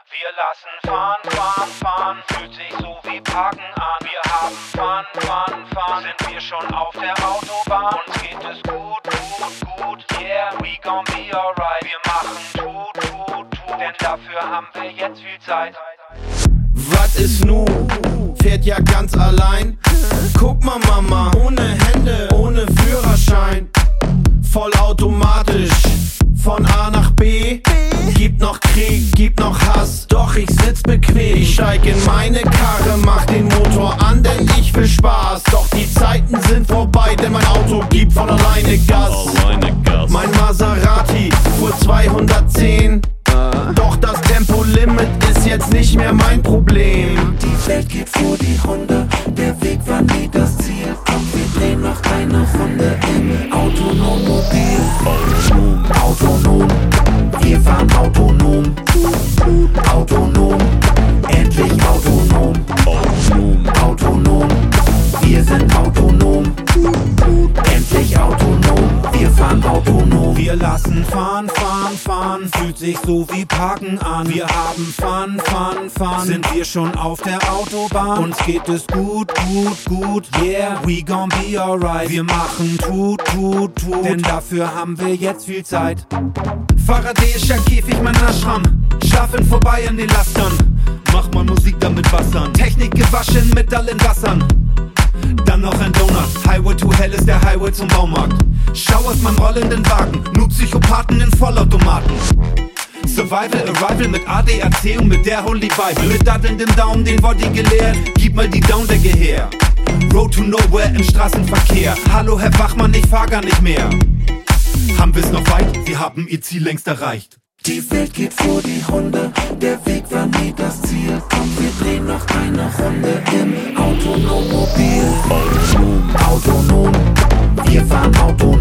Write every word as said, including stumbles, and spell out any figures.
Wir lassen fahren, fahren, fahren, fühlt sich so wie Parken an. Wir haben Fun, Fun, Fun, sind wir schon auf der Autobahn. Uns geht es gut, gut, gut, yeah, we gon' be alright. Wir machen tut, tut, tut, denn dafür haben wir jetzt viel Zeit. Was ist nu? Fährt ja ganz allein. Guck mal Mama, ohne Hände, ohne Führerschein. Vollautomatisch, von A nach B. Gibt noch Krieg, gibt noch Hass, doch ich sitz bequem. Ich steig in meine Karre, mach den Motor an, denn ich will Spaß. Doch die Zeiten sind vorbei, denn mein Auto gibt von alleine Gas. Alleine Gas. Mein Maserati fuhr zweihundertzehn. Doch das Tempolimit ist jetzt nicht mehr mein Problem. Die Welt geht vor die Hunde, der Weg war nie das Ziel. Komm, wir drehen noch eine Runde im Autonommobil. Autonom, wir fahren autonom. Autonom, endlich autonom. Autonom, wir sind autonom. Endlich autonom, wir fahren autonom. Wir lassen fahren, fahren, fahren, fühlt sich so wie Parken an. Wir haben Fun, Fun, Fun, sind wir schon auf der Autobahn. Uns geht es gut, gut, gut, yeah, we gon' be alright. Wir machen tut, tut, tut, denn dafür haben wir jetzt viel Zeit. Faradäischer Käfig, mein Ashram, schlafen vorbei an den Lastern. Mach mal Musik damit Wassern, Technik gewaschen mit allen Wassern. Dann noch ein Donut, Highway to Hell ist der Highway zum Baumarkt. Schau aus meinem rollenden Wagen, nur Psychopathen in Vollautomaten. Survival, Arrival mit A D A C und mit der Holy Bible. Mit daddelndem Daumen den Body geleert, gib mal die Downdecke her. Road to Nowhere im Straßenverkehr. Hallo Herr Wachmann, ich fahr gar nicht mehr. Haben wir's noch weit? Wir haben ihr Ziel längst erreicht. Die Welt geht vor die Hunde, der Weg war nie das Ziel. Komm, wir drehen noch eine Runde im Autonommobil. Autonom, wir fahren autonom.